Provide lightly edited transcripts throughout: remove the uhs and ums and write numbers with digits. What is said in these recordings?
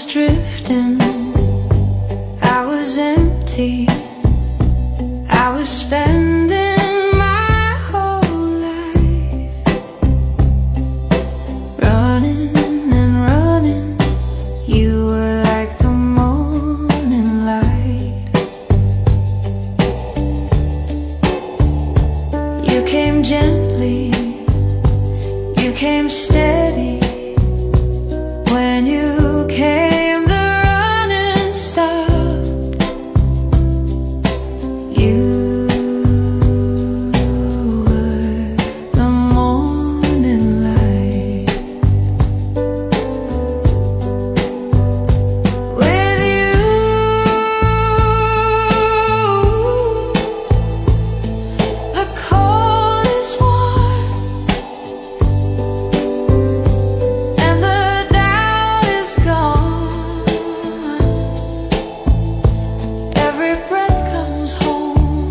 was drifting, I was empty, I was spending my whole life running and running. You were like the morning light. You came gently, you came steady. When you came, the running stopped. You were the morning light. With you, the cold is warm and the doubt is gone. Every breath comes home.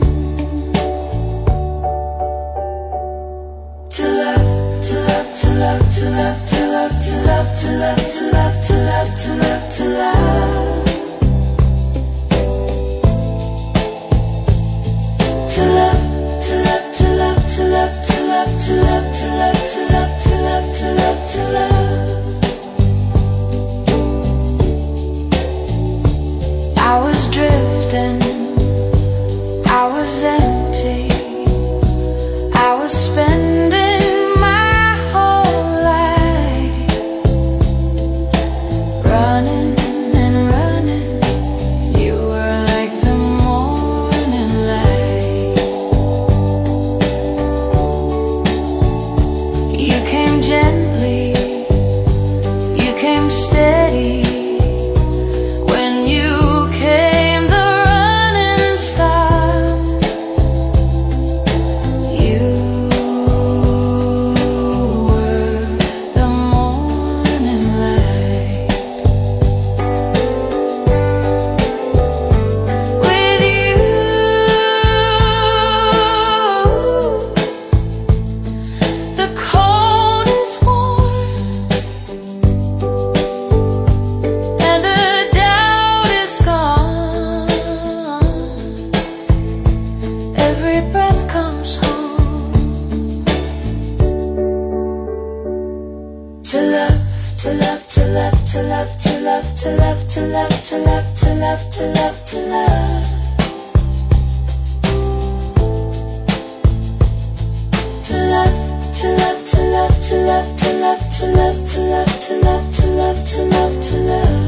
To love, to love, to love, to love, to love, to love, to love, to love, to love, to love, to love. To love, to love, to love, to love, to love, to love, to love, to love, to love, to love, to love. I was drifting, I was empty, I was spending my whole life running and running. You were like the morning light. You came gently, you came steady. When you came, the running stopped. You were the morning light. With you, the cold is warm and the doubt is gone. Every breath comes home. To love, to love, to love, to love, to love, to love, to love, to love, to love, to love, to love. To love, to love, to love, to love, to love, to love, to love, to love, to love, to love, to love.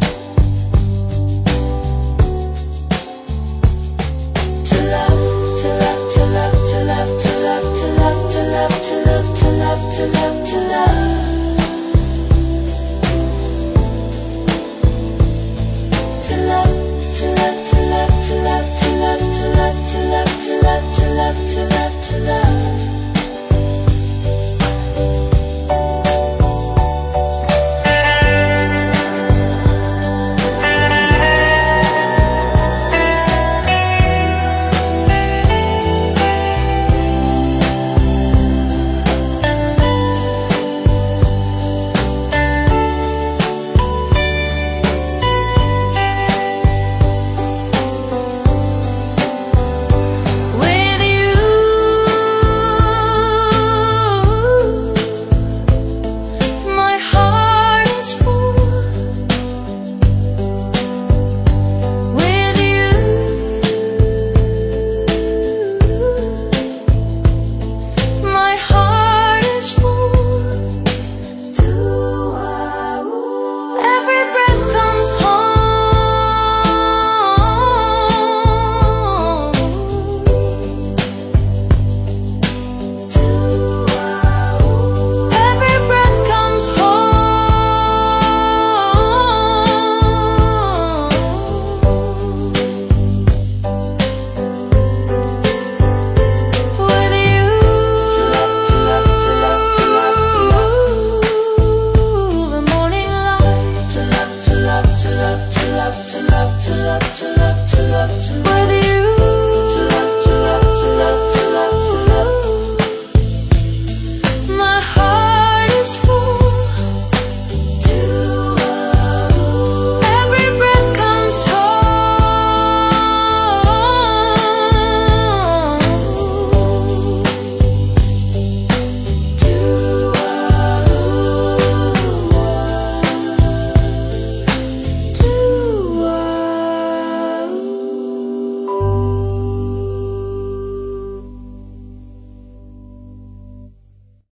To love, to love, to love, to love, to love, to love, to love, to love, to love, to love, to love. To love, to love, to love, to love, to love, to love, to love, to love, to love, to love, to love. With you, my heart is full. With you, my heart is full. Every breath comes home. Every breath comes home. With you, the morning light. To love, to love, to love, to love, to love, to love, to love, to love, to love.